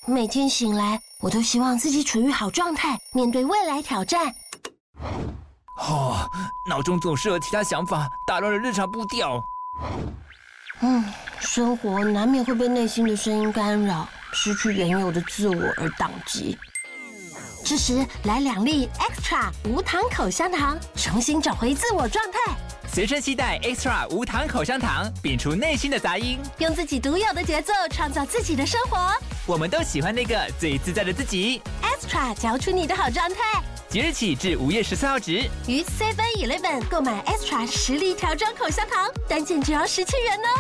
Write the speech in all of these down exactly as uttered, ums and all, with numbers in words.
每天醒来，我都希望自己处于好状态，面对未来挑战。 哦，脑中总是有其他想法，打乱了日常步调。 嗯，生活难免会被内心的声音干扰，失去原有的自我而宕机。这时来两粒 Extra 无糖口香糖，重新找回自我状态。 随身携带 Extra 无糖口香糖，摒除内心的杂音， 用自己独有的节奏创造自己的生活。 我们都喜欢那个最自在的自己。 Extra 嚼出你的好状态。 即日起至五月十四号止， 于 Seven Eleven 购买 Extra 实力调装口香糖，单件只要十七元哦。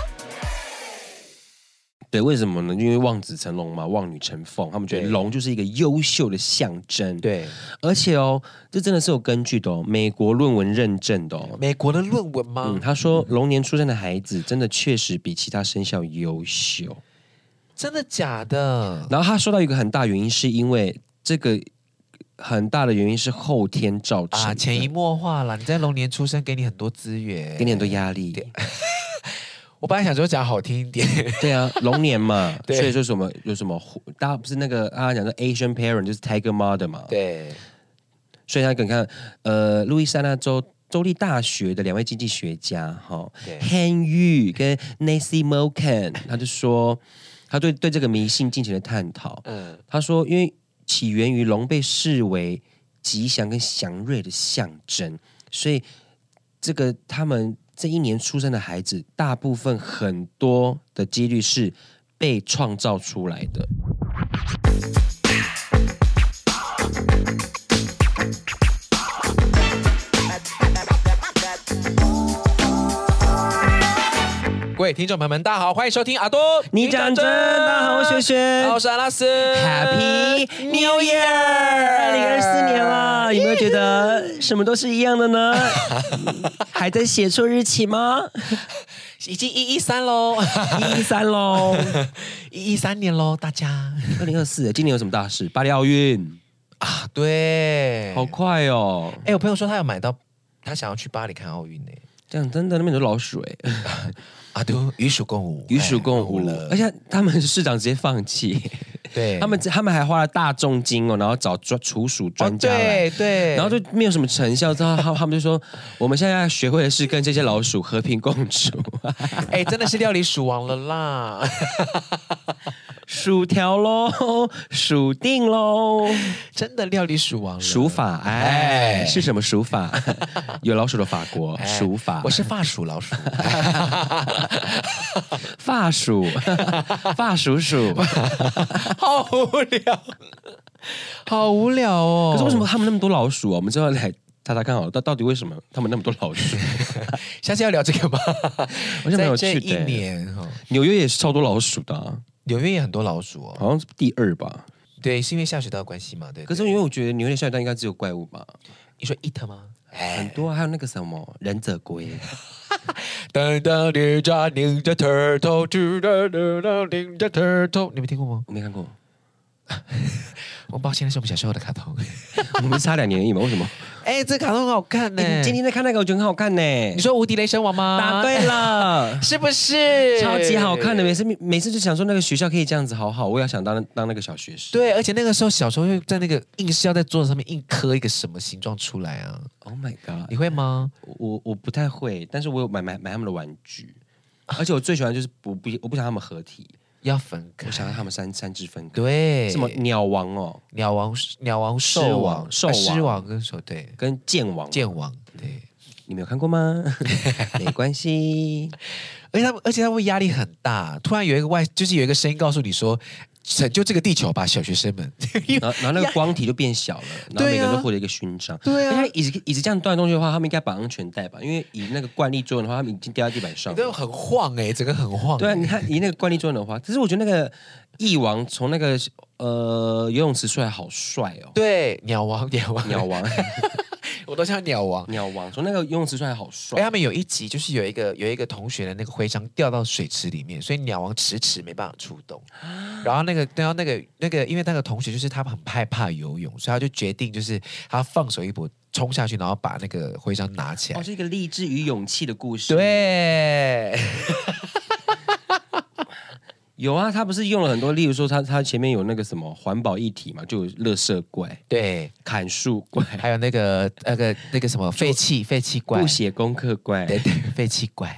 对，为什么呢？因为望子成龙嘛，望女成凤，他们觉得龙就是一个优秀的象征。 对， 而且哦，这真的是有根据的哦，美国论文认证的哦。 美国的论文吗？ 嗯，他说龙年出生的孩子真的确实比其他生肖优秀。 真的假的？ 然后他说到一个很大原因，是因为这个很大的原因是后天造成的啊，潜移默化啦。你在龙年出生，给你很多资源， 给你很多压力。 我本来想说讲好听一点， 对啊，龙年嘛，所以说什么有什么，大家不是那个啊讲的 Asian parent 就是 Tiger Mother 嘛， 对， 所以他你看，呃，路易斯安那州州立大学的两位经济学家哈 ，Han Yu 跟 Nancy Moken， 他就说他对对这个迷信进行了探讨，嗯，他说因为起源于龙被视为吉祥跟祥瑞的象征，所以这个他们。这一年出生的孩子，大部分很多的几率是被创造出来的。 各位听众朋友们，大家好，欢迎收听阿多你讲真，大家好，我是轩轩， 我是阿拉斯 ，Happy New Year， 二零二四年了，有没有觉得什么都是一样的呢？还在写错日期吗？ 已经一一三喽， 一一三喽， 一一三年喽，大家。 二零二四，今年有什么大事？巴黎奥运啊，对， 好快哦！ 哎，我朋友说他有买到，他想要去巴黎看奥运呢。 这样真的，那边有老鼠哎。 啊，对，与鼠共舞， 与鼠共舞了，而且他们市长直接放弃， 对他们，他们还花了大重金哦，然后找专除鼠专家来， 哦、对对， 然后就没有什么成效，之后他他们就说，我们现在要学会的是跟这些老鼠和平共处。 哎，真的是料理鼠王了啦！ 薯条喽，数定喽， 真的料理鼠王了。 鼠法，哎，哎是什么鼠法？有老鼠的法国，哎、鼠法。 我是法属老鼠。 法属，法属鼠， 好无聊，好无聊哦。 可是为什么他们那么多老鼠啊？我们就要来查查看好了，到到底为什么他们那么多老鼠？ 下次要聊这个吧。 我想蛮有趣的。 这一年哈， 纽约也是超多老鼠的、啊。 纽约也很多老鼠哦， 好像是第二吧？ 对，是因为下水道的关系嘛？对, 对。 可是因为我觉得纽约的下水道应该只有怪物吧？ 你说 it 吗？ 很多、啊，还有那个什么忍者龟。 噔噔，Ninja Ninja Turtle， Ninja Turtle， 你没听过吗？ 我没看过。 我抱歉，那是我们小时候的卡通。 我们差两年而已嘛，为什么？ 哎、欸，这卡通很好看呢、欸。 今天在看那个，我觉得很好看呢、欸。 你说无敌雷神王吗？ 答对了， 是不是？ 超级好看的，每次每次就想说那个学校可以这样子，好好，我也要想当当那个小学生。 对，而且那个时候小时候会在那个硬是要在桌子上面硬刻一个什么形状出来啊 ？Oh my god！ 你会吗？ 我我不太会，但是我有买买买他们的玩具，而且我最喜欢就是不不我不想他们合体。 要分开， 我想让他们三三只分开。 对， 什么鸟王哦， 鸟王、鸟王、兽王、 兽王、 狮王跟兽对， 跟剑王、 剑王对， 你没有看过吗？没关系， 而且他们，而且他们压力很大。突然有一个外，就是有一个声音告诉你说：“拯救这个地球吧，小学生们。” 然后，然后那个光体就变小了，然后每个人都获得一个勋章。 对啊， 一直一直这样断东西的话，他们应该绑安全带吧？因为以那个惯例作用的话，他们已经掉在地板上了。 都很晃哎、欸，整个很晃、欸。 对啊，你看以那个惯例作用的话，可是我觉得那个翼王从那个呃游泳池出来好帅哦。 对，鸟王，鸟王， 鸟王。 我都叫鸟王， 鸟王从那个游泳池出来好帅。 哎，他们有一集就是有一个有一个同学的那个徽章掉到水池里面，所以鸟王迟迟没办法出动。然后那个，然后那个那个，因为那个同学就是他很害怕游泳，所以他就决定就是他放手一搏冲下去，然后把那个徽章拿起来。 哦，是一个励志与勇气的故事。 对。 有啊，他不是用了很多，例如说他他前面有那个什么环保议题嘛，就有垃圾怪、 对， 砍树怪， 还有那个那个那个什么废弃废弃怪， 不写功课怪， 对对，废弃怪。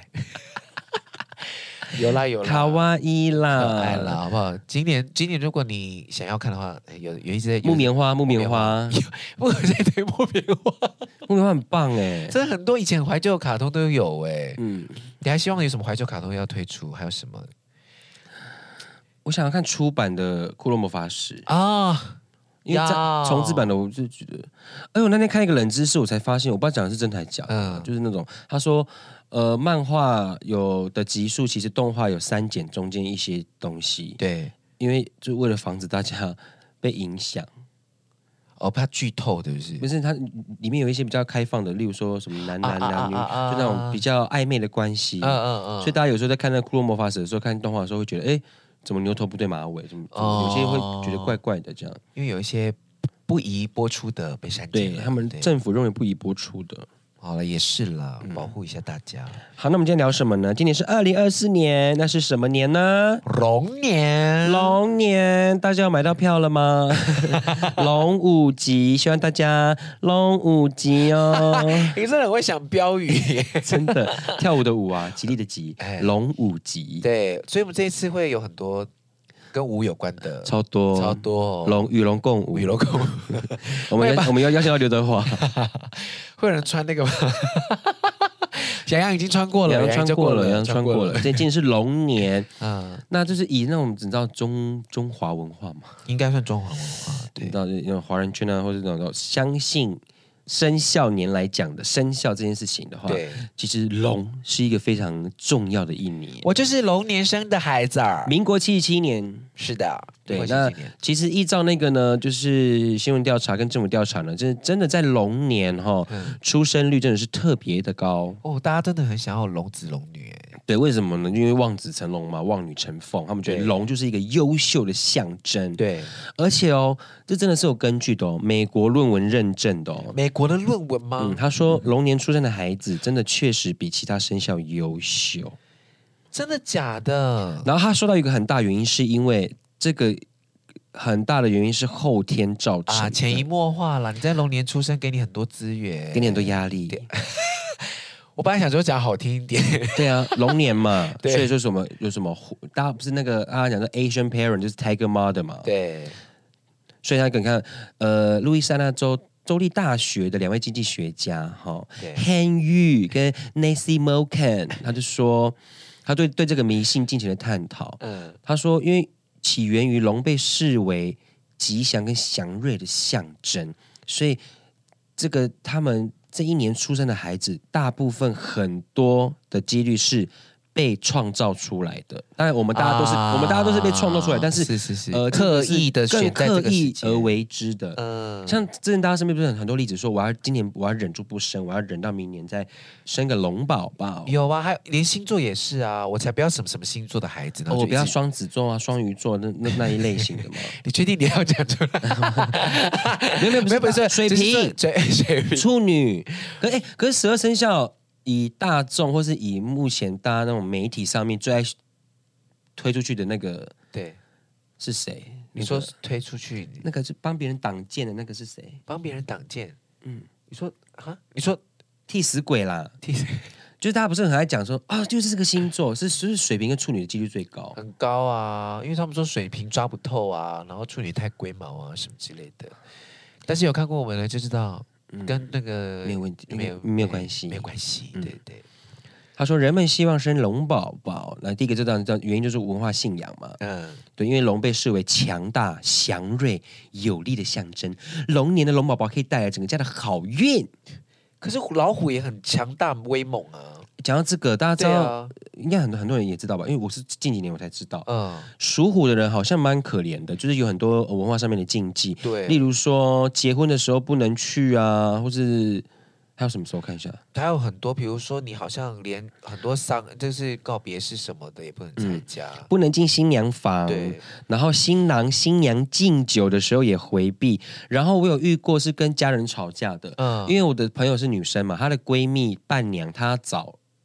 有啦有啦， 卡哇伊啦， 可爱啦，好不好？今年今年如果你想要看的话，有有一些木棉花，木棉花， 木对对木棉花， 木棉花很棒哎， 真的很多以前怀旧的卡通都有哎。 嗯， 你还希望有什么怀旧卡通要推出？还有什么？ 我想要看出版的《库洛魔法使》 啊， 因为在重制版的我就觉得，哎，我那天看一个冷知识，我才发现，我不知道讲的是真的还是假的，嗯，就是那种他说。呃，漫画有的集数，其实动画有删减中间一些东西。 对， 因为就为了防止大家被影响， 哦，怕剧透，对不是？ 不是，它里面有一些比较开放的，例如说什么男男男女，就那种比较暧昧的关系。嗯嗯嗯。所以大家有时候在看那《库洛魔法使》的时候，看动画的时候会觉得，哎，怎么牛头不对马尾？怎么？有些会觉得怪怪的这样。 因为有一些不宜播出的被删减， 对他们政府认为不宜播出的。 好了，也是啦，保护一下大家。 嗯、好，那我们今天聊什么呢？今年是二零二四年，那是什么年呢？ 龙年， 龙年，大家有买到票了吗？龙五级，希望大家龙五级哦。 你真的很会想标语， 真的，跳舞的舞啊，吉利的吉，龙五级。 对，所以我们这一次会有很多。跟舞有关的超多超多龙与龙共舞， 与龙共舞。 我们我们要邀请到刘德华， 会有人穿那个吗？洋洋已经穿过了， 洋洋穿过了，洋洋穿过了。今年是龙年， 嗯， 那就是以那种你知道中中华文化嘛， 应该算中华文化，对， 你知道那种华人圈啊，或者那种相信。生肖年来讲的生肖这件事情的话， 对， 其实龙是一个非常重要的一年。 我就是龙年生的孩子儿， 民国七十七年， 是的， 对。那其实依照那个呢，就是新闻调查跟政府调查呢，真真的在龙年哈、哦嗯，出生率真的是特别的高哦。大家真的很想要龙子龙女， 对，为什么呢？因为望子成龙嘛，望女成凤，他们觉得龙就是一个优秀的象征。 对， 而且哦，这真的是有根据的哦，美国论文认证的哦。 美国的论文吗？ 嗯，他说龙年出生的孩子真的确实比其他生肖优秀。 真的假的？ 然后他说到一个很大原因，是因为这个很大的原因是后天造成啊，潜移默化啦。你在龙年出生，给你很多资源， 给你很多压力。 我本来想说讲好听一点， 对啊，龙年嘛，所以说什么有什么，大家不是那个大家讲说 Asian parent 就是 Tiger Mother 嘛， 对， 所以他你看，呃，路易斯安那州州立大学的两位经济学家哈 ，Han Yu 跟 Nancy Moken， 他就说他对对这个迷信进行了探讨，嗯，他说因为起源于龙被视为吉祥跟祥瑞的象征，所以这个他们。这一年出生的孩子，大部分很多的几率是被创造出来的。当然，我们大家都是、啊、我们大家都是被创造出来，但是是是是呃， 刻意的选在这个时间而为之的。嗯，像之前大家身边不是很多例子说，我要今年我要忍住不生，我要忍到明年再生个龙宝宝。 有啊，还有连星座也是啊，我才不要什么什么星座的孩子呢。 哦、我不要双子座啊、双鱼座那那那一类型的嘛。 你确定你要讲出来？ 没有没有没有，不是水瓶、 水瓶、 处女。可哎，可是十二生肖。以大众或是以目前大家那种媒体上面最爱推出去的那个， 对， 是谁？ 你说推出去那个是帮别人挡箭的那个是谁？ 帮别人挡箭？嗯，你说啊？你说替死鬼啦？ 替死， 就是大家不是很爱讲说啊，就是这个星座是就是水瓶跟处女的几率最高， 很高啊，因为他们说水瓶抓不透啊，然后处女太龟毛啊什么之类的。但是有看过我们的就知道。嗯、跟那个没有问题， 没有没有关系， 没有关系。嗯、对对， 他说人们希望生龙宝宝，那第一个这样这样原因就是文化信仰嘛。嗯，对，因为龙被视为强大、祥瑞、有力的象征，龙年的龙宝宝可以带来整个家的好运。 可是老虎也很强大、威猛啊。 讲到这个，大家知道， 啊、 应该很多很多人也知道吧？因为我是近几年我才知道，嗯，属虎的人好像蛮可怜的，就是有很多文化上面的禁忌， 对， 例如说结婚的时候不能去啊，或是还有什么时候看一下？ 还有很多，比如说你好像连很多丧，就是告别式什么的也不能参加，嗯、 不能进新娘房， 对， 然后新郎新娘敬酒的时候也回避。然后我有遇过是跟家人吵架的，嗯，因为我的朋友是女生嘛，她的闺蜜伴娘她找。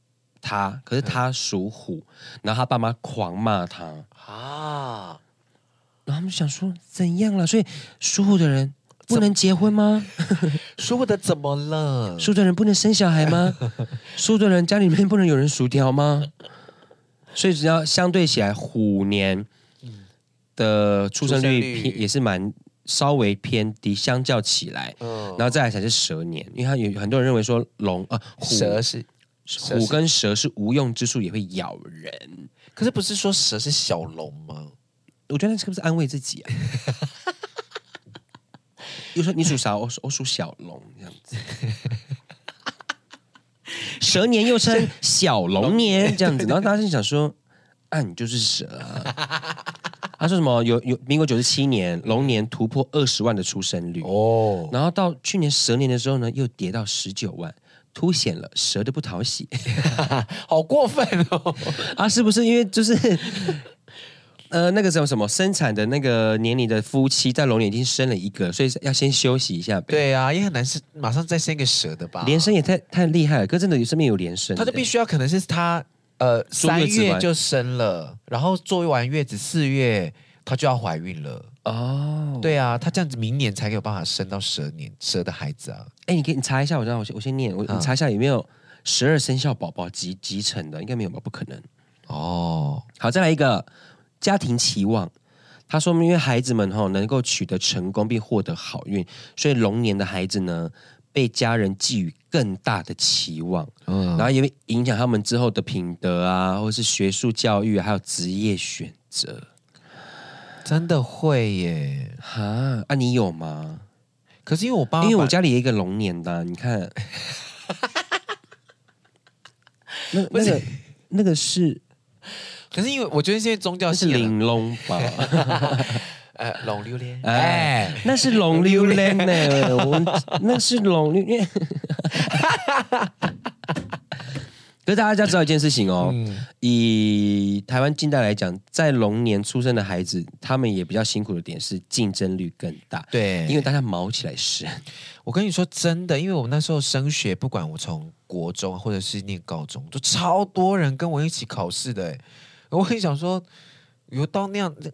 他，可是他属虎，然后他爸妈狂骂他啊， 然后他们就想说怎样了？所以属虎的人不能结婚吗？ 属虎的怎么了？ 属的人不能生小孩吗？属的人家里面不能有人薯条吗？所以只要相对起来，虎年的出生率偏也是蛮稍微偏低，相较起来，嗯，然后再来才是蛇年，因为他有很多人认为说龙啊虎蛇是虎跟蛇是无用之术，也会咬人。 可是不是说蛇是小龙吗？ 我觉得是不是安慰自己啊？又说你属啥？我我属小龙这样子。蛇年又称小龙年这样子，然后大家就想说，啊，你就是蛇啊。他说什么？有有民国九十七年龙年突破二十万的出生率哦，然后到去年蛇年的时候呢，又跌到十九万，凸显了蛇的不讨喜。 好过分哦！ 啊，是不是因为就是呃那个什么什么生产的那个年龄的夫妻在龙年已经生了一个，所以要先休息一下呗。 对啊，也很难是马上再生一个蛇的吧？ 连生也太太厉害了，可是真的身边有连生， 他就必须要可能是他。呃，三月就生了，然后坐完月子四月，她就要怀孕了。哦，对啊，她这样子明年才有办法生到蛇年蛇的孩子啊。 哎，你可以你查一下，我让我先我先念，我你查一下有没有十二生肖宝宝集集成的，应该没有吧？不可能。哦，好，再来一个家庭期望。他说，因为孩子们哈能够取得成功并获得好运，所以龙年的孩子呢，被家人寄予更大的期望，嗯，然后也会影响他们之后的品德啊，或是学术教育，还有职业选择。 真的会耶？ 哈啊，你有吗？ 可是因为我爸， 因为我家里有一个龙年的、啊，你看，那那个那个是， 可是因为我觉得现在宗教是玲珑吧。 呃，龙榴莲，哎， 那是龙榴莲呢，我那是龙榴莲。可是大家要知道一件事情哦，嗯、以台湾近代来讲，在龙年出生的孩子，他们也比较辛苦的点是竞争率更大， 对， 因为大家毛起来生。 我跟你说真的，因为我那时候升学，不管我从国中或者是念高中，都超多人跟我一起考试的，我很想说，有到那样。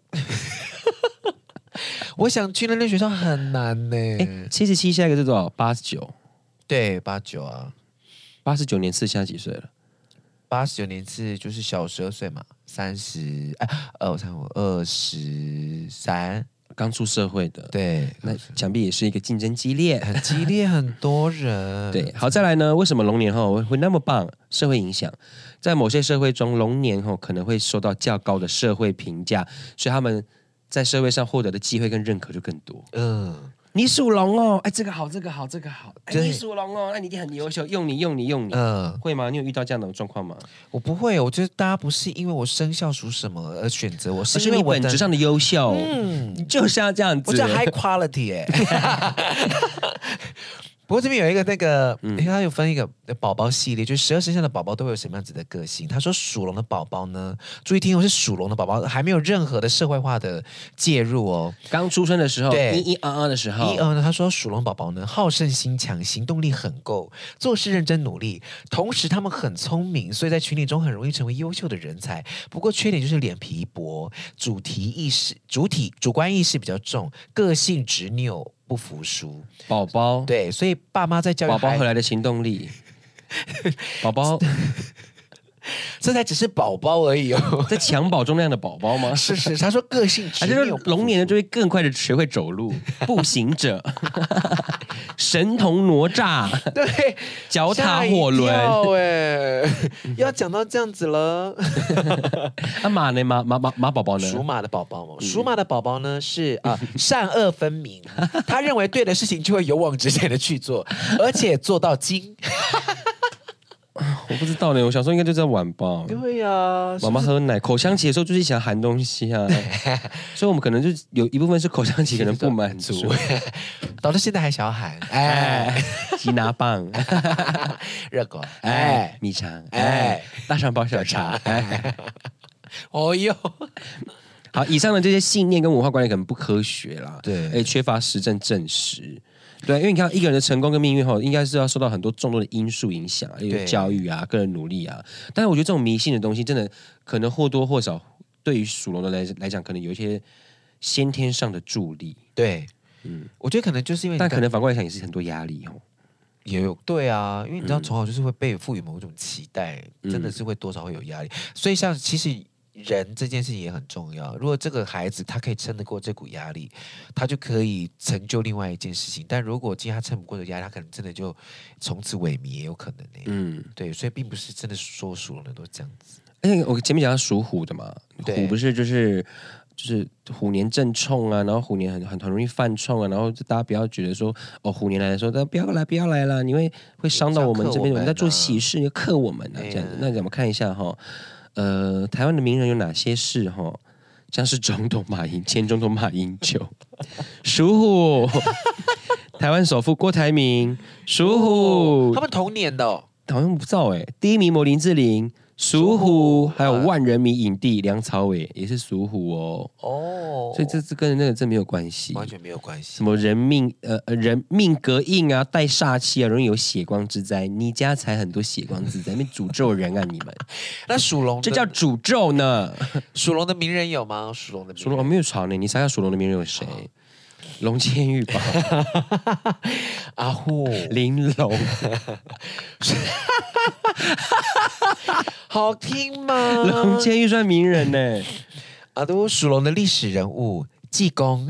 我想去那间学校很难呢。 七十七下一个是多少？八十九。 对，八九啊。 八十九年次现在几岁了？ 八十九年次就是小十二岁嘛，三十哎，二三五二十三， 刚出社会的。 对， 那想必也是一个竞争激烈， 很激烈，很多人。 对，好，再来呢？为什么龙年后会那么棒？社会影响，在某些社会中，龙年后可能会受到较高的社会评价，所以他们在社会上获得的机会跟认可就更多。嗯，你属龙哦，哎，这个好，这个好，这个好。哎，你属龙哦，那你一定很优秀，用你，用你，用你。嗯，会吗？你有遇到这样的状况吗？ 我不会，我觉得大家不是因为我生肖属什么而选择我，是因为你本质上的优秀。嗯，你就是要这样子。 我叫 high quality 哎、欸。不过这边有一个那个，嗯、它有分一个宝宝系列，就是十二生肖的宝宝都会有什么样子的个性。他说属龙的宝宝呢，注意听哦，是属龙的宝宝还没有任何的社会化的介入哦， 刚出生的时候，对，一一二二的时候， 一二呢，他说属龙宝宝呢，好胜心强，行动力很够，做事认真努力，同时他们很聪明，所以在群体中很容易成为优秀的人才。不过缺点就是脸皮薄，主题意识、主体主观意识比较重，个性执拗。不服输， 宝宝对，所以爸妈在教育宝宝回来的行动力，宝宝， 这才只是宝宝而已哦， 在襁褓中那样的宝宝吗？ 是是，他说个性执拗， 龙年的就会更快的学会走路，步行者，神童哪吒， 对， 脚踏火轮， 哎，要讲到这样子了。 那马呢？马马马马宝宝呢？ 属马的宝宝嘛，属马的宝宝呢是啊、呃、善恶分明，他认为对的事情就会勇往直前的去做，而且做到精。 我不知道呢，我小时候应该就在玩吧。 对呀、啊， 妈妈喝奶，口腔期的时候就是想含东西啊，所以我们可能就有一部分是口腔期可能不满足， 导致现在还想要含。哎， 吉拿棒， 热狗，哎， 米肠，哎，大肠包小肠，哎， 哦哟。 好，以上的这些信念跟文化观念可能不科学啦， 对， 哎，缺乏实证证实。对，因为你看一个人的成功跟命运后，应该是要受到很多众多的因素影响，例如教育啊、个人努力啊。但是我觉得这种迷信的东西，真的可能或多或少对于属龙的来来讲，可能有一些先天上的助力。 对，嗯，我觉得可能就是因为， 但可能反过来想也是很多压力哦。 也有对啊，因为你知道从小就是会被赋予某种期待，嗯、真的是会多少会有压力。所以像其实人这件事情也很重要。如果这个孩子他可以撑得过这股压力，他就可以成就另外一件事情。但如果今天他撑不过这个压力，他可能真的就从此萎靡也有可能呢。嗯，对，所以并不是真的说属龙的都这样子。 而且我前面讲到属虎的嘛，虎不是就是就是虎年正冲啊，然后虎年很很很容易犯冲啊，然后大家不要觉得说哦虎年来的时候，大家不要来不要来啦，你会会伤到我们这边，我们在做喜事，要克我们啊这样子。那咱们看一下哈，呃，台湾的名人有哪些事哈？像是总统马英前总统马英九，属虎，台湾首富郭台铭，属虎， 他们同年的、哦， 好像不知道哎、欸。第一名模林志玲。属虎，还有万人迷影帝梁朝伟也是属虎哦。哦，所以这是跟那个真没有关系， 完全没有关系。 什么人命呃人命格硬啊，带煞气啊，容易有血光之灾。你家才很多血光之灾，那诅咒人啊你们。 那属龙这叫诅咒呢？ 属龙的名人有吗？属龙的名人属龙没有吵呢，你猜下属龙的名人有谁？龙千玉吧， 阿虎， 玲珑， 好听吗？ 龙千玉算名人呢。 啊，都属龙的历史人物，济公。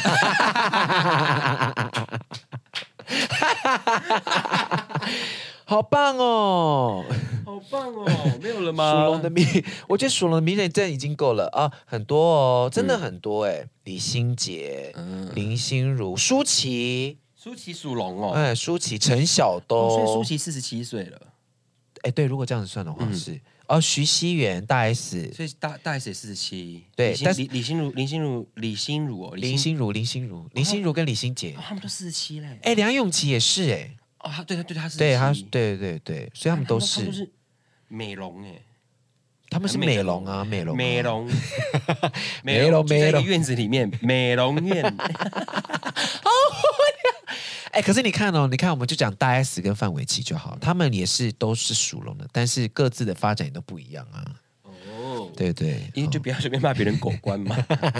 好棒哦！ 好棒哦！没有了吗？ 属龙的名，我觉得属龙的名人真的已经够了啊，很多哦，真的很多哎、嗯。李心洁、嗯、林心如、舒淇， 舒淇属龙哦。 哎，舒淇、陈晓东， 哦、所以舒淇四十七岁了。 哎，对，如果这样子算的话、嗯、是。哦，徐熙媛大 S， 所以大大 S 也四十七。 对， 但是李李心如、林心如、李心如哦， 林心如、林心如、林心如跟李心洁， 哦、他们都四十七嘞。 哎，梁咏琪也是哎。 哦，对对对，他是对他，对对对，所以他们都是， 他们都是美容哎， 他们是美容啊，美容， 美容， 美容， 在一个院子里面，美容院。 哎，可是你看哦，你看，我们就讲大 S 跟范玮琪就好，他们也是都是属龙的，但是各自的发展也都不一样啊。哦，对对， 因为就不要随便骂别人狗官嘛。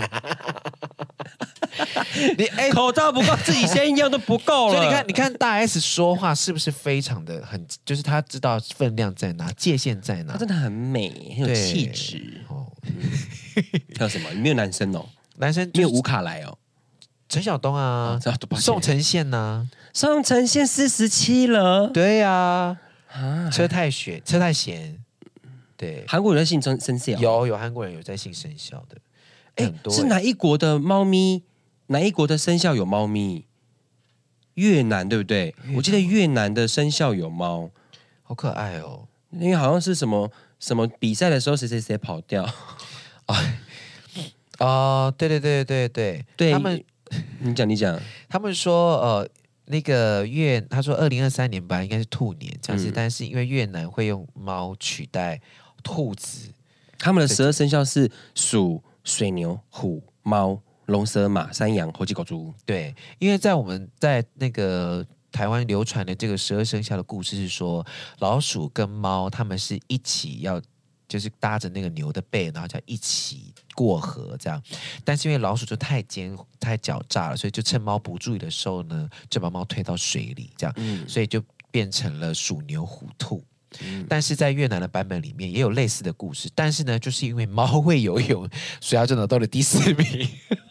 你哎， 口罩不够，自己先用都不够了。 所以你看，你看大 S 说话是不是非常的很，就是他知道分量在哪，界限在哪？ 他真的很美，很有气质。哦，还有什么？你没有男生哦？ 男生没有吴卡莱哦？ 陈晓东啊，哦、宋承宪呐、啊， 宋承宪四十七了。 对呀、啊，啊，车太贤，车太贤。对， 韩国人在信生生肖， 有有韩国人有在信生肖的。哎、欸， 是哪一国的猫咪？哪一国的生肖有猫咪？越南对不对？我记得越南的生肖有猫， 好可爱哦。 因为好像是什么什么比赛的时候，谁谁谁跑掉。 啊哦，对对对对对对，他们你讲你讲， 他们说呃那个越，他说二零二三年吧应该是兔年这样子、嗯，但是因为越南会用猫取代兔子， 他们的十二生肖是鼠、水牛、虎、猫。龙蛇马山羊猴鸡狗猪， 对，因为在我们在那个台湾流传的这个十二生肖的故事是说，老鼠跟猫他们是一起要，就是搭着那个牛的背，然后叫一起过河这样。但是因为老鼠就太奸太狡诈了，所以就趁猫不注意的时候呢，就把猫推到水里这样，嗯、所以就变成了鼠牛虎兔。嗯、但是在越南的版本里面也有类似的故事，但是呢，就是因为猫会游泳，所以它就拿到了第四名。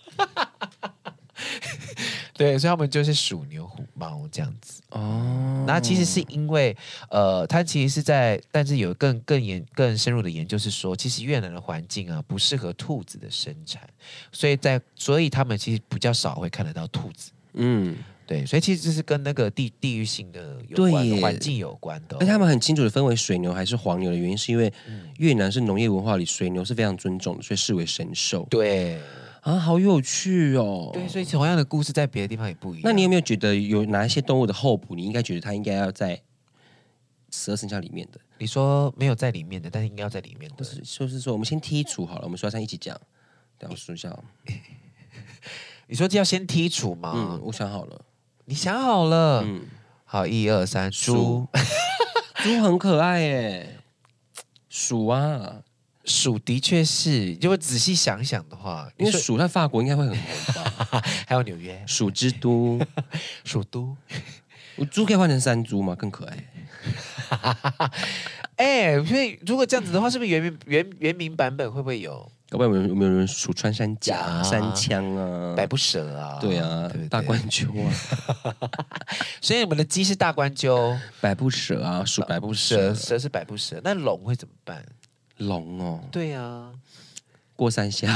对，所以他们就是鼠牛虎猫这样子哦。那其实是因为呃，它其实是在，但是有更更研更深入的研究是说，其实越南的环境啊不适合兔子的生产，所以在所以他们其实比较少会看得到兔子。嗯，对，所以其实这是跟那个地地域性的有关的环境有关的、哦。 而他们很清楚的分为水牛还是黄牛的原因，是因为越南是农业文化里水牛是非常尊重的，所以视为神兽。 对。 啊，好有趣哦！ 对，所以同样的故事在别的地方也不一样。 那你有没有觉得有哪一些动物的候补，你应该觉得它应该要在十二生肖里面的？ 你说没有在里面的，但是应该要在里面的， 就是就是说，我们先剔除好了，我们说三一起讲， 等我数一下、哦。 你说要先剔除吗？ 嗯，我想好了。 你想好了？ 嗯， 好，一二三，猪。 猪很可爱耶。鼠啊， 鼠的确是，如果仔细想想的话， 因为鼠在法国应该会很红吧？ 还有纽约， 鼠之都， 鼠都。 我猪可以换成山猪吗？更可爱。 哎，所以如果这样子的话，是不是原名原原名版本会不会有？ 搞不好有没有有没有人数穿山甲、 啊山枪啊、 百步蛇啊？ 对啊， 对对大冠鸠啊， 所以我们的鸡是大冠鸠， 百步蛇啊，属百步蛇， 蛇蛇是百步蛇，那龙会怎么办？ 龙哦， 对啊， 过三峡。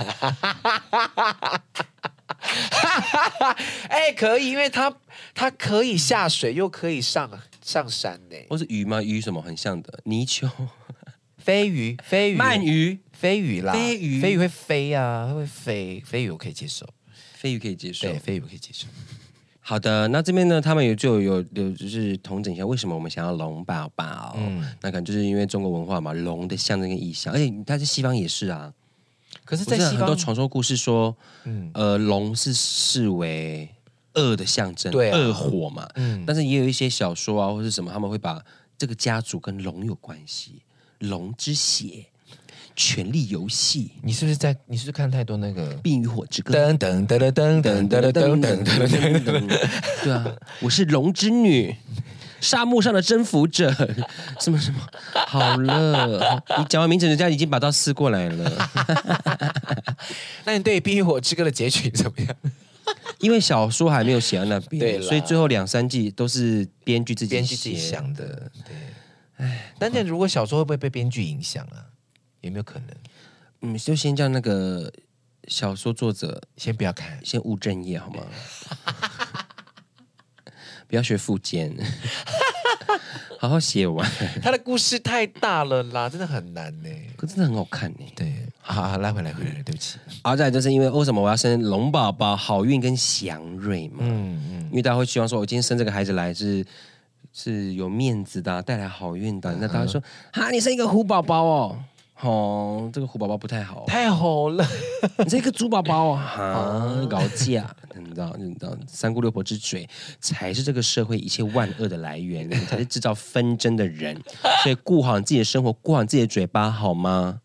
哎，可以，因为它它可以下水，又可以上上山呢。 或是鱼吗？鱼什么很像的？泥鳅、 飞鱼、飞鱼、 鳗鱼、 飞鱼啦， 飞鱼飞鱼会飞啊，它会飞，飞鱼我可以接受， 飞鱼可以接受对，。飞鱼我可以接受。 好的，那这边呢，他们有就有有就是统整一下，为什么我们想要龙宝宝？嗯，那可能就是因为中国文化嘛，龙的象征跟意象，而且它在西方也是啊。 可是， 不是很在西方多传说故事说， 嗯呃，龙是视为恶的象征， 对啊恶火嘛。 嗯， 但是也有一些小说啊，或是什么，他们会把这个家族跟龙有关系，龙之血、权力游戏、 你是不是在？你是不是看太多那个？ 冰与火之歌？ 噔噔噔噔噔噔噔噔噔噔噔。 对啊，我是龙之女，沙漠上的征服者，什么什么，好了，你讲完名字，人家已经把刀撕过来了。 那你对《冰与火之歌》的结局怎么样？ 因为小说还没有写到那对边， 啦所以最后两三季都是编剧自己编剧自己写想的，对。哎，但是如果小说会不会被编剧影响啊？有没有可能？ 嗯，就先叫那个小说作者先不要看， 先务正业好吗？不要学富坚，好好写完。 他的故事太大了啦，真的很难呢。 可真的很好看呢。 对，好好拉回来，回来，对不起。 然后再来就是因为为什么我要生龙宝宝，好运跟祥瑞嘛。 嗯嗯， 因为大家会希望说，我今天生这个孩子来是是有面子的啊、带来好运的。那大家说，哈，你生一个虎宝宝哦，哦，这个虎宝宝不太好， 太好了。 你这个猪宝宝啊，哈，搞架，你知道，你知道，三姑六婆之嘴才是这个社会一切万恶的来源，你们才是制造纷争的人。所以顾好你自己的生活，顾好你自己的嘴巴，好吗？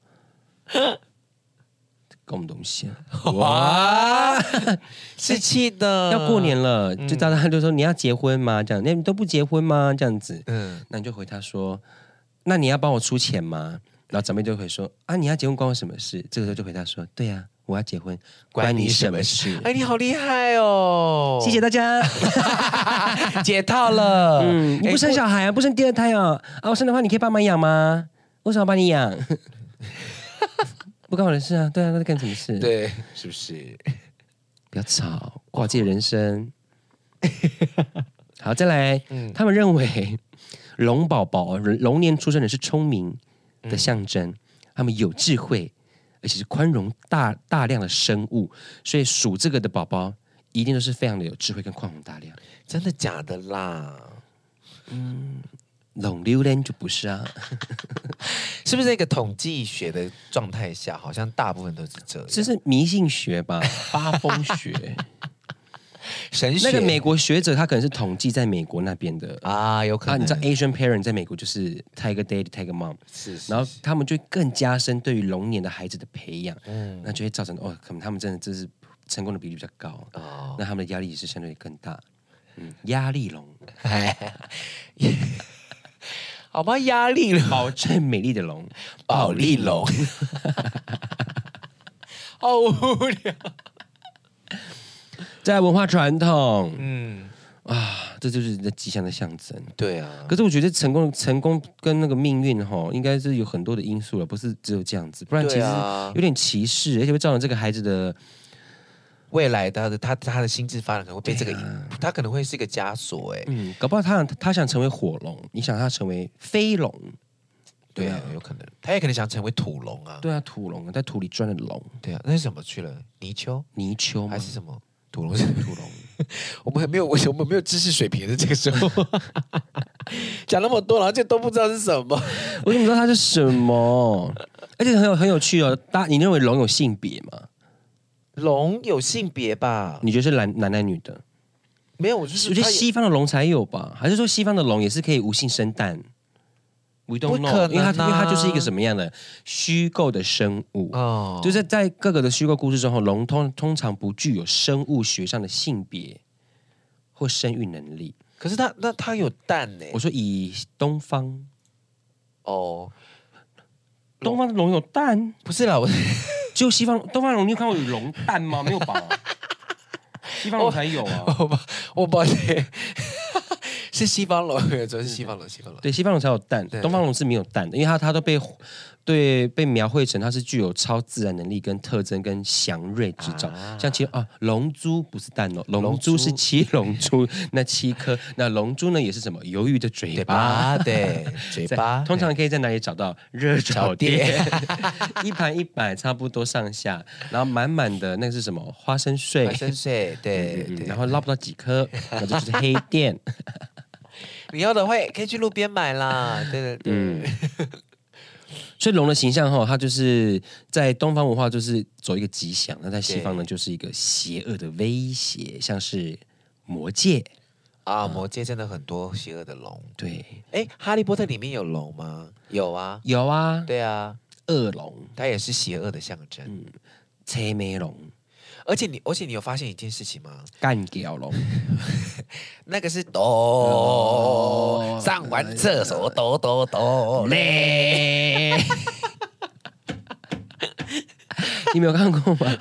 搞什么东西啊？ 哇，是气的。 要过年了，就大家就说你要结婚吗？这样，那你都不结婚吗？这样子， 嗯， 那你就回他说，那你要帮我出钱吗？然后长辈就会说啊，你要结婚关我什么事？这个时候就回答说，对呀、啊，我要结婚，关你什么事？ 哎，你好厉害哦！ 谢谢大家， 解套了。 嗯，你不生小孩啊，不生第二胎哦？啊，我生的话，你可以帮忙养吗？为什么要帮你养？不关我的事啊，对啊，那在干什么事？， 对，是不是？ 不要吵，过好自己的人生。好，再来，嗯、他们认为龙宝宝龙年出生的是聪明的象征，嗯、他们有智慧，而且是宽容大大量的生物，所以属这个的宝宝一定都是非常的有智慧跟宽容大量。 真的假的啦？ 嗯，龙榴莲就不是啊。 是不是一个统计学的状态下，好像大部分都是这样？ 这是迷信学吧，八风学。 神学那个美国学者他可能是统计在美国那边的啊，有可能。 啊，你知道 Asian parent 在美国就是 Tiger Daddy Tiger Mom， 是, 是， 然后他们就更加深对于龙年的孩子的培养， 嗯， 那就会造成哦，可能他们真的就是成功的比例比较高，哦，那他们的压力也是相对更大，嗯，压力龙， 好吧，压力龙， 保证美丽的龙， 保利龙，好无聊。 在文化传统， 嗯啊，这就是你的吉祥的象征。 对啊， 可是我觉得成功、成功跟那个命运哈，应该是有很多的因素了，不是只有这样子，不然其实有点歧视，而且会造成这个孩子的未来他的他他的心智发展可能会被这个，啊、他可能会是一个枷锁哎。 嗯，搞不好他想他想成为火龙，你想他成为飞龙。 对啊，有可能，他也可能想成为土龙啊。 对啊，土龙在土里钻的龙。 对啊，那是什么去了？泥鳅？ 泥鳅还是什么？土龙是土龙。 我们还没有，我们没有知识水平的这个时候，讲那么多，然后就都不知道是什么。 我怎么知道它是什么？而且很有很有趣哦。大，你认为龙有性别吗？ 龙有性别吧？ 你觉得是男男男女的？ 没有，我就是我觉得西方的龙才有吧？还是说西方的龙也是可以无性生蛋？We don't 不 know， 可能啊因为它因为它就是一个什么样的虚构的生物。 哦， 就是在各个的虚构故事中，龙通通常不具有生物学上的性别或生育能力。 可是它那它有蛋呢、 我说以东方， 哦， 东方的龙有蛋， 不是啦，我只有西方东方龙，你有看过有龙蛋吗？没有吧？西方龙才有啊。 我抱我抱歉，是西方龙，主要是西方龙，西方龙。 对，西方龙才有蛋， 对东方龙是没有蛋的，因为它它都被对被描绘成它是具有超自然能力跟特征跟祥瑞之兆。 啊像其啊，龙珠不是蛋哦，龙龙珠珠是七龙珠那七颗，那龙珠呢也是什么？鱿鱼的嘴嘴巴。 巴，对，嘴在巴， 通常可以在哪里找到热炒店？一盘一百，差不多上下，然后满满的那个是什么？花生碎， 花生碎，对对。 嗯然后捞不到几颗，那就是黑店。 你要的话也可以去路边买啦，对对对。 嗯所以龙的形象哈，它就是在东方文化就是走一个吉祥，那在西方呢就是一个邪恶的威胁，像是魔戒。 啊，魔戒真的很多邪恶的龙。 对， 哎，哈利波特里面有龙吗？有啊， 有啊， 对啊， 恶龙、 它也是邪恶的象征。 嗯青眉龙、 而且你，而且你有发现一件事情吗？ 干屌龙， 那个是抖，上完厕所抖抖抖嘞。 你没有看过吗？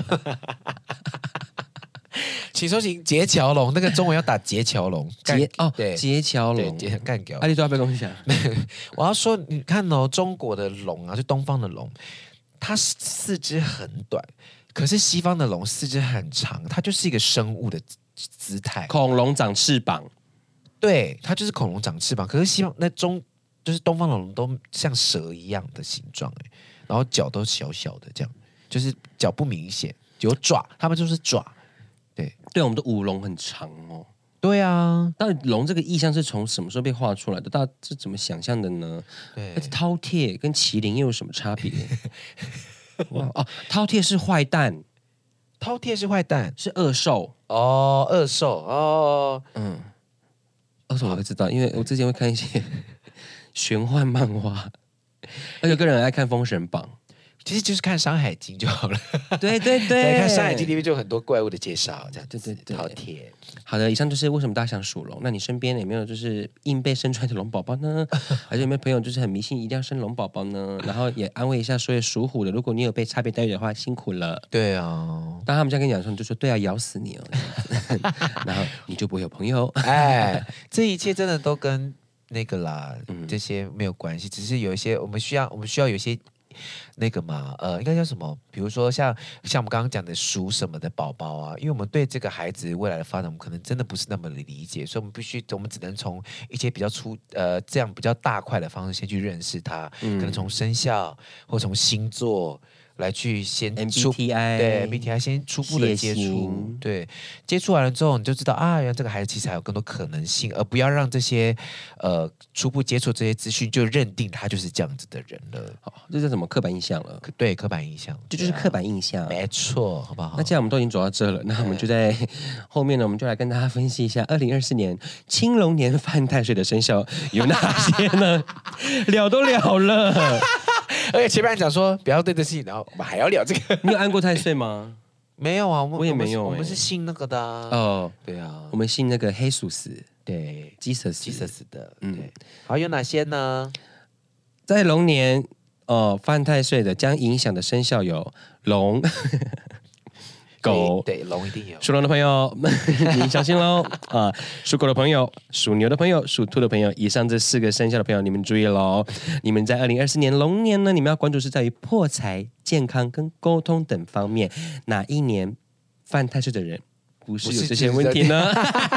请搜寻结桥龙，那个中文要打结桥龙。 结哦， 对结桥对， 龙， 结干掉阿。里都要被攻下。 我要说，你看哦，中国的龙啊，就东方的龙，它四肢很短，可是西方的龙四肢很长，它就是一个生物的姿态。 恐龙长翅膀， 对，它就是恐龙长翅膀，可是西方那中就是东方的龙都像蛇一样的形状，哎，然后脚都小小的，这样就是脚不明显，有爪，它们就是爪。对， 对，我们的舞龙很长哦。 对啊， 到底龙这个意象是从什么时候被画出来的？大家是怎么想象的呢？ 对而且饕餮跟麒麟又有什么差别？哇哦，饕餮是坏蛋， 饕餮是坏蛋是恶兽。 哦，恶兽哦， 嗯，恶兽我会知道，因为我之前会看一些玄幻漫画，而且个人很爱看《封神榜其实就是看《山海经》就好了。》。 对对对， 对，看《山海经》里面就有很多怪物的介绍，这样子。 对对对饕餮。 好的，以上就是为什么大家想属龙。那你身边有没有就是硬被生出来的龙宝宝呢？还是有没有朋友就是很迷信一定要生龙宝宝呢？然后也安慰一下所有属虎的，如果你有被差别待遇的话，辛苦了。 对啊， 当他们这样跟你讲说，你就说对啊，咬死你哦，然后你就不会有朋友。 哎，这一切真的都跟那个啦， 嗯这些没有关系，只是有一些我们需要，我们需要有一些那个嘛，呃，应该叫什么？比如说像像我们刚刚讲的属什么的宝宝啊，因为我们对这个孩子未来的发展，我们可能真的不是那么的理解，所以我们必须，我们只能从一些比较粗呃这样比较大块的方式先去认识他， 嗯可能从生肖或从星座。来去先 M 初 B T I 对 M B T I 先初步的接触血型， 对，接触完了之后，你就知道啊，原来这个孩子其实还有更多可能性，而不要让这些呃初步接触这些资讯就认定他就是这样子的人了。 好，这是什么刻板印象了？ 可对，刻板印象，对啊这就是刻板印象。 没错，好不好？ 那既然我们都已经走到这了，那我们就在后面呢，我们就来跟大家分析一下二零二四年青龙年犯太岁的生肖有哪些呢？聊都聊了， 而且前面讲说不要对这事情，然后我们还要聊这个， 你有安过太岁吗？ 没有啊，我们我也没有欸我们是我们是信那个的、啊， 哦， 对啊我，们信那个黑属死对， ，Jesus， 基瑟斯的， 嗯对，好，有哪些呢？ 在龙年哦犯太岁的将影响的生肖有龙、狗。 对，对龙一定有， 属龙的朋友，你小心喽啊！属狗的朋友、属牛的朋友、属兔的朋友，以上这四个生肖的朋友，你们注意喽！你们在二零二四年龙年呢，你们要关注是在于破财、健康跟沟通等方面。哪一年犯太岁的人不是有这些问题呢？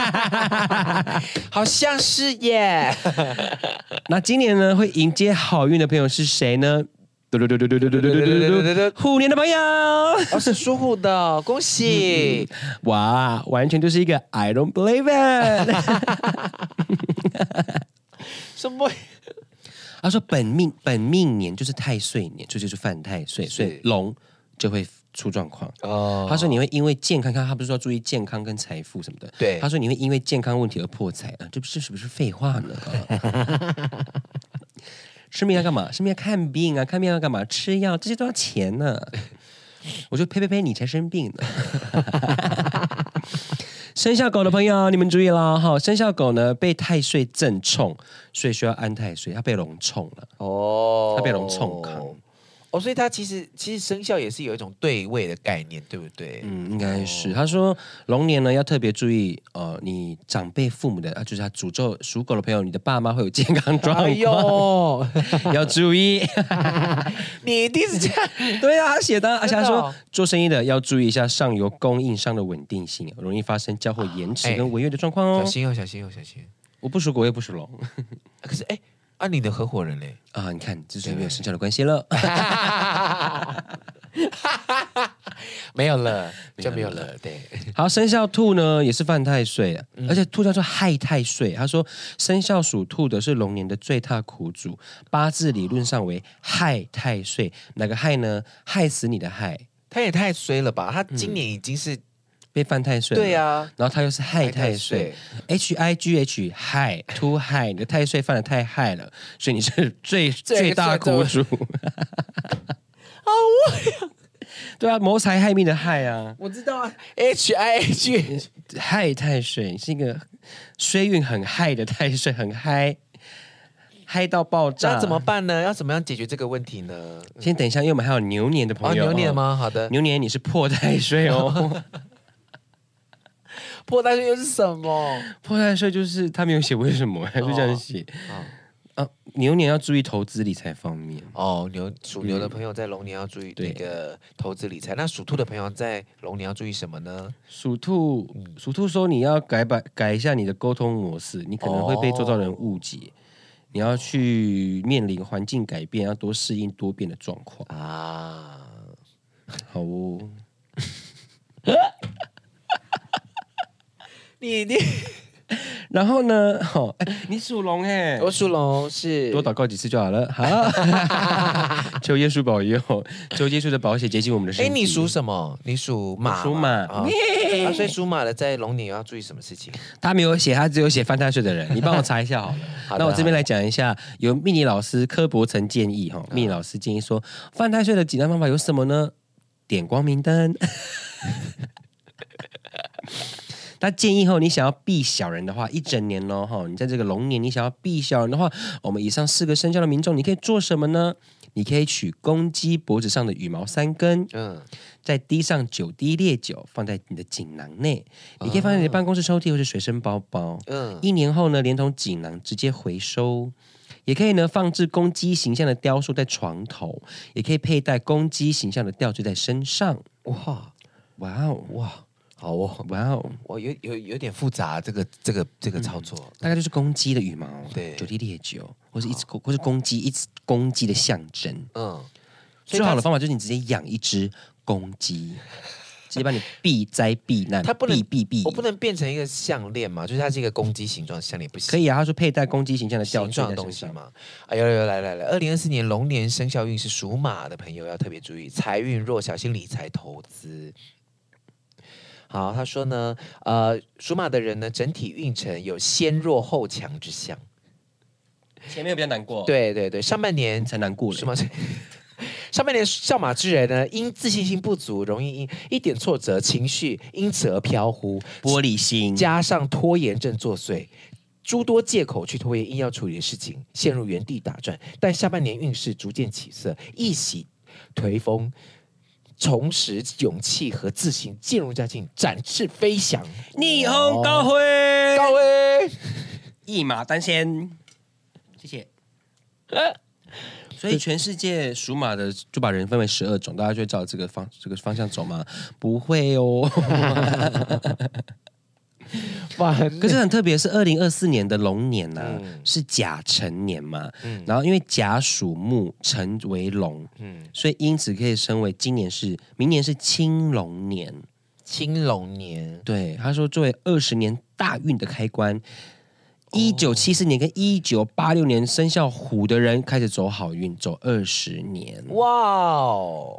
好像是耶。 那今年呢，会迎接好运的朋友是谁呢？嘟嘟嘟嘟嘟嘟嘟嘟嘟嘟嘟，虎年的朋友。 哦，是属虎的，恭喜！ 哇，完全就是一个 I don't believe it。 什么？ 他说本命本命年就是太岁年，这就是犯太岁，所以龙就会出状况。 哦， 他说你会因为健康，看他不是说要注意健康跟财富什么的。 对， 他说你会因为健康问题而破财啊，这不是是不是废话呢？生病要干嘛？生病要看病啊，看病要干嘛？吃药，这些都要钱呢。我说呸呸呸，你才生病呢。生肖狗的朋友，你们注意了哈！生肖狗呢被太岁正冲，所以需要安太岁，它被龙冲了哦，它被龙冲扛。 哦，所以它其实其实生肖也是有一种对位的概念，对不对？ 嗯，应该是。哦、他说龙年呢要特别注意，呃，你长辈父母的啊，就是他诅咒属狗的朋友，你的爸妈会有健康状况，哎呦要注意。 你一定是这样， 对啊，他写的，而且他说做生意的要注意一下上游供应商的稳定性，容易发生交货延迟跟违约的状况哦。 小心哦，小心哦，小心！ 我不属狗，也不属龙， 可是哎。啊，你的合伙人嘞？ 啊，你看，这是没有生肖的关系了， 没有了，就没有了。对， 好，生肖兔呢也是犯太岁啊，嗯、而且兔叫做害太岁。他说，生肖属兔的是龙年的最大苦主，八字理论上为害太岁。哪个害呢？害死你的害。 他也太衰了吧？他今年已经是。嗯被犯太岁， 对啊， 然后他又是害太岁 ，H I G H 害 ，too 害，你的太岁犯的太害了，所以你是最最大苦主。 好无聊， 对啊，谋财害命的害啊， 我知道啊 ，H I G 害太岁是一个衰运很害的太岁，很嗨。嗨到爆炸， 那怎么办呢？要怎么样解决这个问题呢？ 先等一下，因为我们还有牛年的朋友， 哦、牛年吗？好的， 牛年你是破太岁哦。 破太岁又是什么？ 破太岁就是他没有写为什么，还是这样写。哦哦、啊，牛年要注意投资理财方面。 哦，牛属牛的朋友在龙年要注意那个投资理财。那属兔的朋友在龙年要注意什么呢？ 属兔，嗯、属兔说你要改改改一下你的沟通模式，你可能会被周遭人误解。哦，你要去面临环境改变，要多适应多变的状况啊。好哦。 你你， 然后呢？哦，哎，你属龙哎， 我属龙，是多祷告几次就好了。好，求耶稣保佑，求耶稣的宝血洁净我们的身体。 哎，你属什么？你属马， 属马。 啊，所以属马的在龙年要注意什么事情？ 他没有写，他只有写犯太岁的人，你帮我查一下好了。好，那我这边来讲一下，有命理老师柯伯曾建议哈，命理老师建议说，犯太岁的简单方法有什么呢？点光明灯。他建议后，你想要避小人的话，一整年哦，哈，你在这个龙年，你想要避小人的话，我们以上四个生肖的民众，你可以做什么呢？你可以取公鸡脖子上的羽毛三根，嗯，再滴上九滴烈酒，放在你的锦囊内，你可以放在你的办公室抽屉或是随身包包，嗯，一年后呢，连同锦囊直接回收。也可以呢，放置公鸡形象的雕塑在床头，也可以佩戴公鸡形象的吊坠在身上。哇，哇哦，哇！好哦，哇哦， 我有有有点复杂，这个这个这个操作，嗯、 大概就是公鸡的羽毛， 对， 九滴烈酒，或是一只，或是公鸡一只公鸡的象征。嗯，最好的方法就是你直接养一只公鸡，直接把你避灾避难， 它不能避避避， 我不能变成一个项链嘛？就是它是一个公鸡形状的项链，不行。 可以啊，他说佩戴公鸡形象的吊坠的东西嘛。哎呦呦，来来来，二零二四年龙年生肖运是属马的朋友要特别注意，财运弱，小心理财投资。好，他说呢，呃，属马的人呢，整体运程有先弱后强之象， 前面比较难过。 对对对，上半年才难过了。 属马上半年属马之人呢，因自信心不足，容易因一点挫折，情绪因此而飘忽， 玻璃心， 加上拖延症作祟，诸多借口去拖延应要处理的事情，陷入原地打转。但下半年运势逐渐起色，一洗颓风。重拾勇气和自信，渐入佳境，展翅飞翔， 逆风高飞， 高飞， 一马当先。谢谢。呃、所以全世界属马的就把人分为十二种，大家就会照这个方这个方向走吗？不会哦。可是很特别，是二零二四年的龙年呐、啊，嗯、是甲辰年嘛，嗯、然后因为甲属木，辰为龙，嗯、所以因此可以称为今年是明年是青龙年。 青龙年， 对，他说作为二十年大运的开关，一九七四年跟一九八六年生肖虎的人开始走好运，走二十年。 哇哦！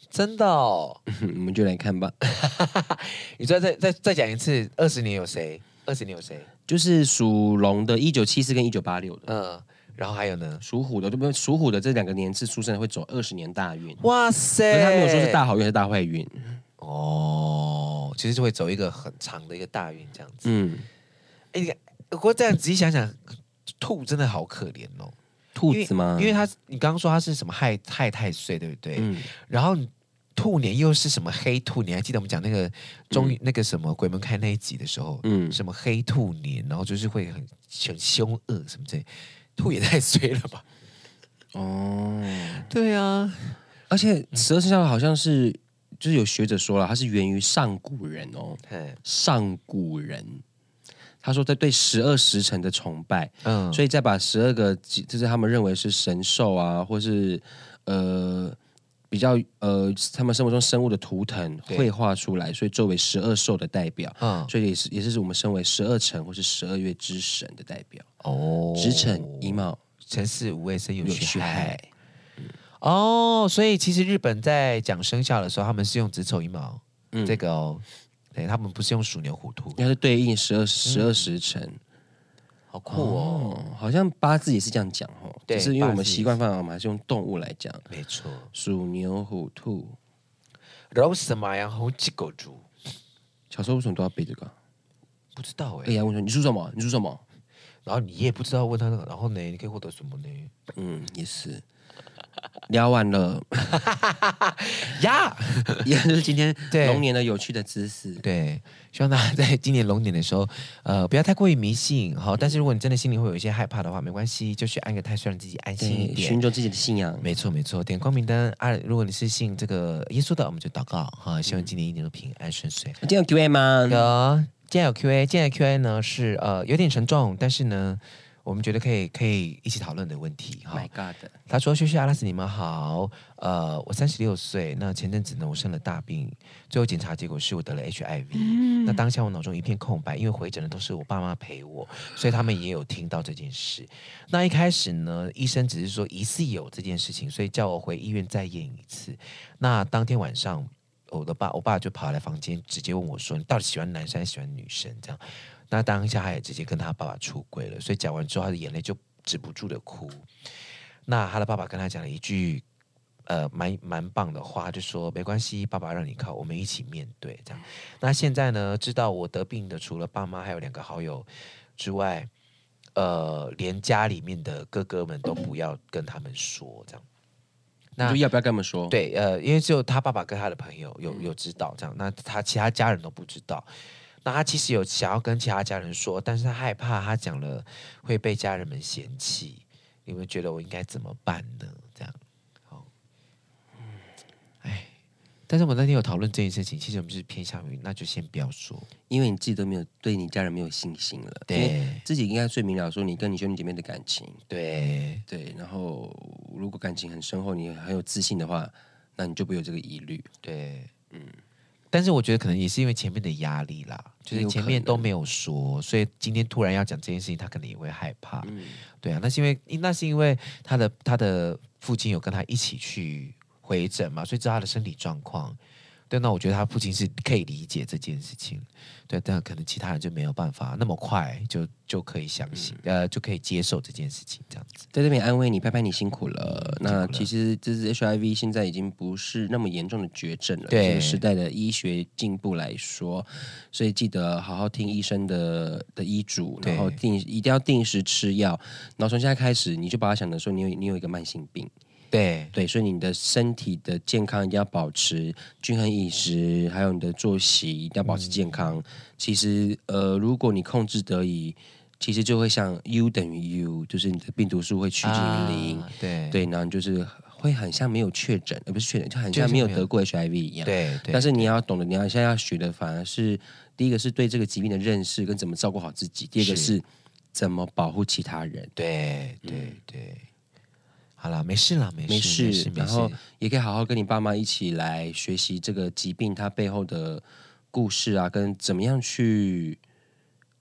真的哦， 我们就来看吧。 你再再再再讲一次，二十年有谁？二十年有谁？ 就是属龙的，一九七四跟一九八六的， 嗯，然后还有呢？ 属虎的，对不对？属虎的这两个年次出生的会走二十年大运。 哇塞！ 可是他没有说是大好运还是大坏运。 哦，其实就会走一个很长的一个大运这样子。 嗯， 哎，你不过这样仔细想想，兔真的好可怜哦。 兔子吗？ 因为他你刚刚说他是什么害害太岁，对不对？ 嗯， 然后兔年又是什么黑兔？你还记得我们讲那个中、嗯、那个什么鬼门开那一集的时候，嗯，什么黑兔年，然后就是会很很凶恶什么之类，兔也太衰了吧？ 哦， 对啊， 而且十二生肖好像是，就是有学者说了，它是源于上古人哦，上古人。他说，在对十二时辰的崇拜，嗯，所以再把十二个，就是他们认为是神兽啊，或是呃比较呃他们生活中生物的图腾绘画出来，所以作为十二兽的代表，嗯，所以也是也是我们身为十二辰或是十二月之神的代表。哦，子辰寅卯辰巳午未申酉戌亥。嗯、哦，所以其实日本在讲生肖的时候，他们是用子丑寅卯、嗯、这个哦。对，他们不是用鼠牛虎兔， 应该是对应十二十二时辰， 好酷哦！ 哦好像八字也是这样讲哦，只是因为我们习惯上我们还是用动物来讲， 没错， 鼠牛虎兔。 老什马羊猴鸡狗猪， 小时候为什么都要背这个？ 不知道哎、 欸。哎呀，问说你属什么？你属什么？ 然后你也不知道问他那个，然后呢，你可以获得什么呢？ 嗯，也是。聊完了呀， 也就是今天龙年的有趣的知识。 对，希望大家在今年龙年的时候，呃，不要太过于迷信，好。但是如果你真的心里会有一些害怕的话，没关系，就去按个太岁，让自己安心一点， 寻求自己的信仰。 没错，没错，点光明灯啊！如果你是信这个耶稣的，我们就祷告哈，希望今年一年都平安顺遂。 今天有 Q A 吗？ 有，今天有 Q A， 今天的 Q A 呢是呃有点沉重，但是呢。我们觉得可以可以一起讨论的问题哈。 My God！ 他说：“休息阿拉斯，你们好。呃，我三十六岁，那前阵子呢，我生了大病，最后检查结果是我得了 H I V、嗯。那当下我脑中一片空白，因为回诊的都是我爸妈陪我，所以他们也有听到这件事。那一开始呢，医生只是说疑似有这件事情，所以叫我回医院再验一次。那当天晚上，我的爸我爸就跑来房间，直接问我说：你到底喜欢男生还是喜欢女生？这样。”那当下他也直接跟他爸爸出柜了，所以讲完之后，他的眼泪就止不住的哭。那他的爸爸跟他讲了一句，呃，蛮蛮棒的话，就说没关系，爸爸让你靠，我们一起面对这样。那现在呢，知道我得病的除了爸妈还有两个好友之外，呃，连家里面的哥哥们都不要跟他们说这样。 那要不要跟他们说？ 对，呃，因为只有他爸爸跟他的朋友有有知道这样，那他其他家人都不知道。那他其实有想要跟其他家人说，但是他害怕他讲了会被家人们嫌弃。你们觉得我应该怎么办呢？这样，好，嗯，哎，但是我那天有讨论这件事情，其实我们是偏向于那就先不要说， 因为你自己都没有对你家人没有信心了， 对， 自己应该最明了说你跟你兄弟姐妹的感情， 对对，然后如果感情很深厚，你很有自信的话，那你就不会有这个疑虑， 对，嗯。但是我觉得可能也是因为前面的压力啦，就是前面都没有说，所以今天突然要讲这件事情，他可能也会害怕。嗯、对啊，那是因为那是因为他的他的父亲有跟他一起去回诊嘛，所以知道他的身体状况。对，那我觉得他父亲是可以理解这件事情，对，但可能其他人就没有办法那么快就就可以相信，嗯、呃，就可以接受这件事情，这样子。 在这边安慰你，拍拍你辛苦了。嗯、那其实这是 H I V 现在已经不是那么严重的绝症了， 对这个时代的医学进步来说，所以记得好好听医生的的医嘱，然后定一定要定时吃药，然后从现在开始，你就把它想的说你有你有一个慢性病。 对对，所以你的身体的健康一定要保持均衡饮食，还有你的作息一定要保持健康。嗯、其实，呃，如果你控制得宜，其实就会像 U 等于 U， 就是你的病毒数会趋近于零。啊、 对对，然后就是会很像没有确诊，而不是确诊，就很像没有得过 H I V 一样。 对对。 但是你要懂得，你要现在要学的反而是第一个是对这个疾病的认识跟怎么照顾好自己，第二个是怎么保护其他人。 对对、嗯、对。好了，没事了，没事， 没事， 没事， 然后也可以好好跟你爸妈一起来学习这个疾病它背后的故事啊，跟怎么样去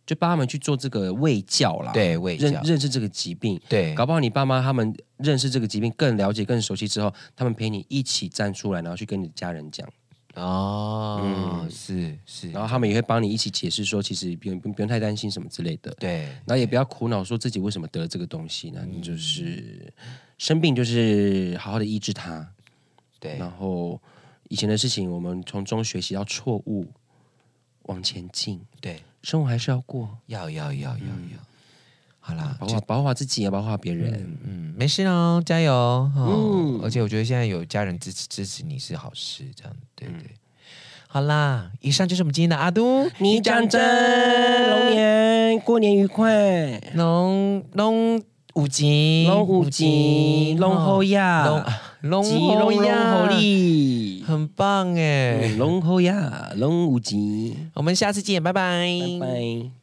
就帮他们去做这个卫教啦， 对卫教认认识这个疾病， 对， 搞不好你爸妈他们认识这个疾病更了解、更熟悉之后，他们陪你一起站出来，然后去跟你的家人讲。 哦，嗯，是是， 然后他们也会帮你一起解释说，其实不用不用太担心什么之类的。 对， 然后也不要苦恼说自己为什么得了这个东西呢？你就是生病，就是好好的医治它。 对， 然后以前的事情，我们从中学习到错误，往前进。 对， 生活还是要过， 要要要要要。好啦， 保护好保护好自己，也保护好别人。 嗯，没事哦，加油。哦、 嗯， 而且我觉得现在有家人支持支持你是好事，这样对不对？嗯、好啦，以上就是我们今天的阿都， 你讲真，龙年过年愉快， 龙龙五级， 龙五级，龙后呀， 龙龙后呀， 很棒哎， 龙后呀，龙五级， 我们下次见，拜拜， 拜拜。